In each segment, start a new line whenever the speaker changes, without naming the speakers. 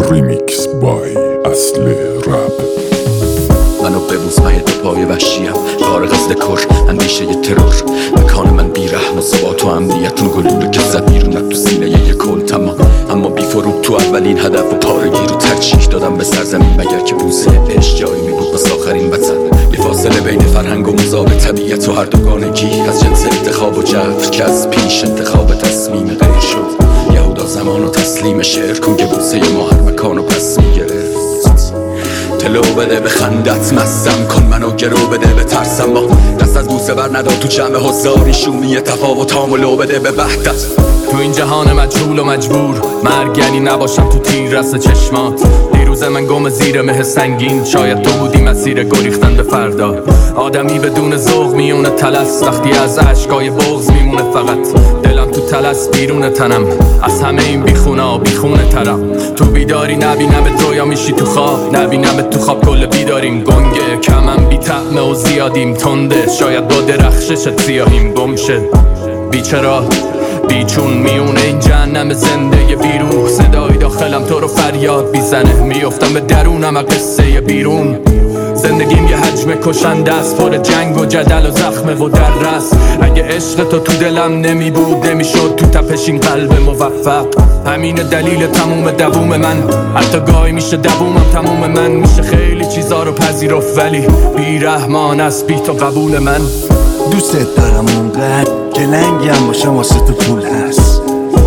ریمیکس بای اصل رپ.
منو ببوس من دو پای وحشیم، فارغ از دکور اندیشه ی ترور. مکان من بیرحم و ثبات و امنیتون گلوله که زد بیرون تو سینه ی کل تمام. اما بی فروغ تو اولین هدف و پارگی رو ترجیح دادم به سرزمین، مگر که بوسه عشق جایی می بود بس آخرین وطن. یه فاصله بین فرهنگ و مذاب طبیعت و هر دوگانگی، از جنس انتخاب و جبر که از پیش انتخاب تصمیم غیر شد. یهودا زمان و تسلیم شعر کن که بوسه ما هر مکان و پس میگرفت. تلو بده به خندت مستم کن منو گرو بده به ترسم، با دست از بوسه بر ندا تو جمع حضاری شومی تفاوتام و لو بده به وحدت.
تو این جهان مجهول و مجبور مرگ یعنی نباشم تو تیر رس چشمات. دیروز من گم زیر مه سنگین، شاید تو بودی مسیر گریختن به فردا. آدمی بدون ذوق میونه تلس، وقتی از عشقای بغض میمونه فقط دلم تو تلس بیرون تنم. از همه این بیخونه ترم. تو بیداری نبینم رویا میشی تو خواب، نبینم تو خواب کل بیداریم گنگه. کمم بی طعمه و زیادیم تنده، شاید با درخششت سیاهیم گمشه. بیچرا بیچون میونه این جهنم زنده بیروح، صدای داخلم تو رو فریاد بیزنه. میفتم به درونم قصه بیرون. زندگیم یه حجم کشنده است، پر جنگ و جدل و زخمه و دررس. اگه عشق تو دلم نمی بود نمیشد تو تپش این قلب موفق. همین دلیل تموم دووم من، حتی گاهی میشه دوومم تموم من. میشه خیلی چیزا رو پذیرفت ولی بیرحمان است بی تو قبول من.
دوست دارم اونقدر که لنگم باشم واسه تو پول هست.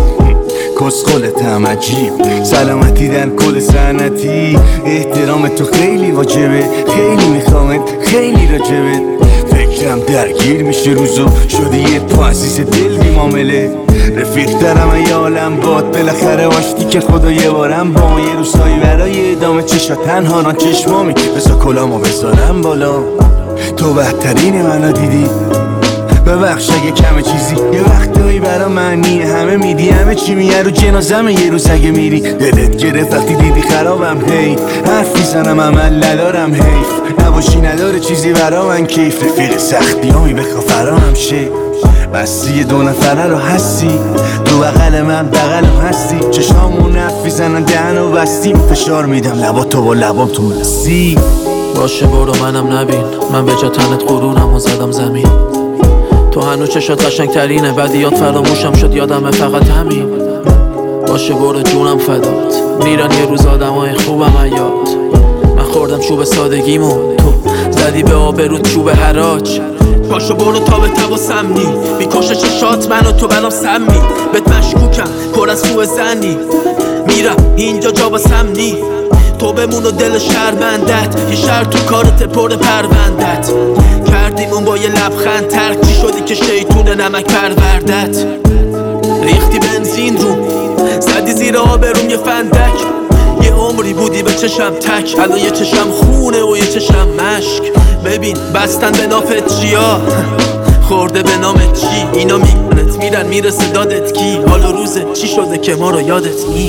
کسخلتم عجیب سلامتی در کل سنتی. احترام تو خیلی واجبه، خیلی میخوامت، خیلی راجبت. فکرم درگیر میشه روزو، شده یه پا عزیز دل بی معامله. رفیق دارم ای عالم باد، بالاخره آشتی که خدا یه بارم با یه روزایی برای ادامه چشا تنها ران چشمامی. بذار کلامو بذارم بالا، تو بهترین منو دیدی. ببخش اگه کم چیزی، یه وقتایی برا معنی همه میدی. همه چی میگه رو جنازمه یه روز اگه میری. دلت گرفت وقتی دیدی خرابم، هی حرف میزنم عمل ندارم، حیف نباشی نداره چیزی برا من کیف. رفیق سختی همی بخوا فرام شه، بستی دو نفره رو هستی. تو بغل من بغلم هستی، چشامون حرف میزنن دهنو بستیم. فشار میدم لبا تو با لبام تو مستی.
باشه برو منم نبین، من به جا تنت غرورم و زدم زمین. تو هنو چشات قشنگ ترینه، بدیات فراموشم شد یادمه فقط همین. باشه برو جونم فدات، میرن یه روز آدمای خوبم ایاد. من خوردم چوب سادگیمو، تو زدی به آبرود چوب حراج. پاشو برو تا به تب و سمنی، میکشه چشات منو تو بنام سمی. بهت مشکوکم پر از سوء زنی، میرم اینجا جا با سمنی. تو بمون و دل شرمندت، یه شر تو کارت پر پروندت. کردیم اون با یه لبخند، ترک چی شدی که شیطون نمک پروردت. ریختی بنزین رو، زدی زیر آبروم یه فندک. یه عمری بودی به چشم تک، الان یه چشم خونه و یه چشم مشک. ببین بستن به نافت چیا، خورده به نامت چی. اینا میکنت میرن میرسه دادت کی. حالا روزه چی شده که ما رو یادت نی.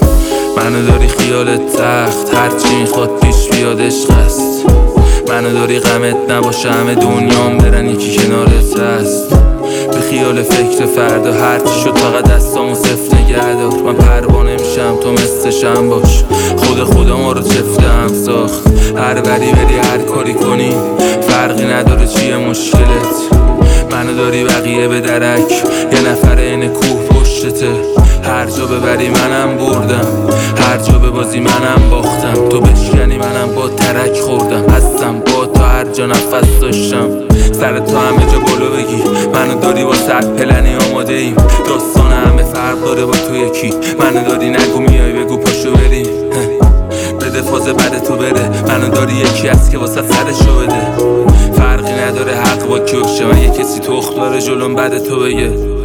منو داری خیالت تخت، هرچی میخواد پیش بیاد عشق است. منو داری غمت نباشه همه دنیام برن یکی کنارت هست. به خیال فکر فردا هرچی شد فقط دستامو صفر نگه دار. من پروانه میشم تو مثل شم باش، خدا ما رو چفته هم ساخت. هر بری بری هر کاری کنی فرقی نداره چیه مشکلت. منو داری بقیه به درک، یه نفر این کوه پشتته. هر جا ببری منم بردم، هر جا ببازی منم باختم. تو بشکنی منم با ترک خوردم، هستم با تو هر جا نفس داشتم. سر تو همه جا بالا بگی، منو داری با سر پلنی آماده ایم. داستان همه فرق داره با تو یکی. منو داری نگو میای بگو پاشو بریم، بده فاز بده تو بره. منو داری یکی هست که واسه سرشو بده. فرقی نداره حق با کیوشه، من یه کسی تخت داره جلوم بده تو بگه.